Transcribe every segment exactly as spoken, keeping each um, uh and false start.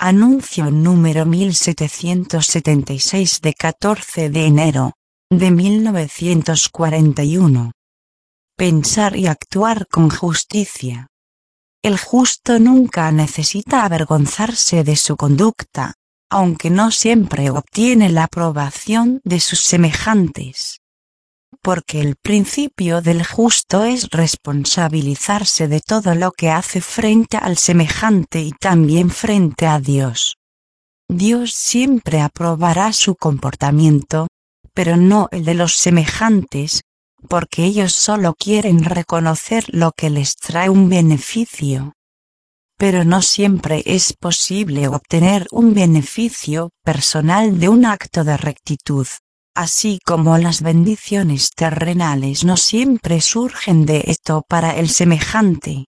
Anuncio número mil setecientos setenta y seis de catorce de enero de mil novecientos cuarenta y uno. Pensar y actuar con justicia. El justo nunca necesita avergonzarse de su conducta, aunque no siempre obtiene la aprobación de sus semejantes. Porque el principio del justo es responsabilizarse de todo lo que hace frente al semejante y también frente a Dios. Dios siempre aprobará su comportamiento, pero no el de los semejantes, porque ellos solo quieren reconocer lo que les trae un beneficio. Pero no siempre es posible obtener un beneficio personal de un acto de rectitud, así como las bendiciones terrenales no siempre surgen de esto para el semejante.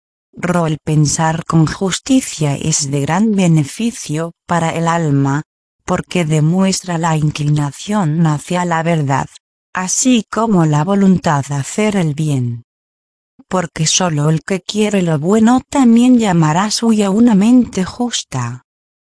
El pensar con justicia es de gran beneficio para el alma, porque demuestra la inclinación hacia la verdad, así como la voluntad de hacer el bien. Porque solo el que quiere lo bueno también llamará suya una mente justa.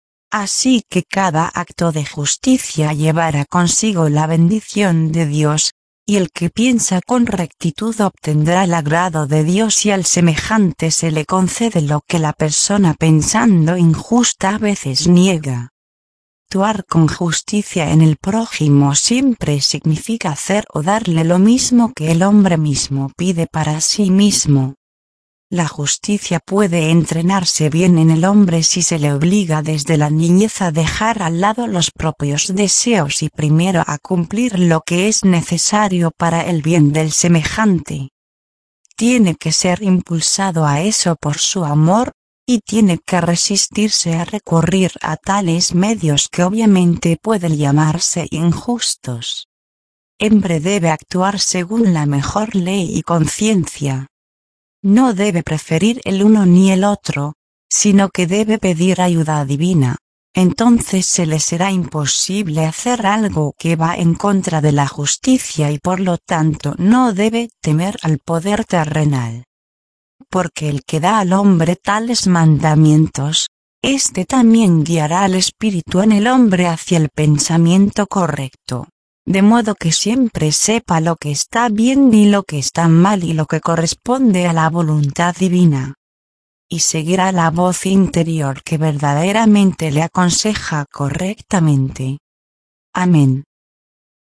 Así que cada acto de justicia llevará consigo la bendición de Dios, y el que piensa con rectitud obtendrá el agrado de Dios y al semejante se le concede lo que la persona pensando injusta a veces niega. Actuar con justicia en el prójimo siempre significa hacer o darle lo mismo que el hombre mismo pide para sí mismo. La justicia puede entrenarse bien en el hombre si se le obliga desde la niñez a dejar al lado los propios deseos y primero a cumplir lo que es necesario para el bien del semejante. Tiene que ser impulsado a eso por su amor, y tiene que resistirse a recurrir a tales medios que obviamente pueden llamarse injustos. Hombre debe actuar según la mejor ley y conciencia. No debe preferir el uno ni el otro, sino que debe pedir ayuda divina. Entonces se le será imposible hacer algo que va en contra de la justicia y por lo tanto no debe temer al poder terrenal. Porque el que da al hombre tales mandamientos, éste también guiará al espíritu en el hombre hacia el pensamiento correcto, de modo que siempre sepa lo que está bien y lo que está mal y lo que corresponde a la voluntad divina. Y seguirá la voz interior que verdaderamente le aconseja correctamente. Amén.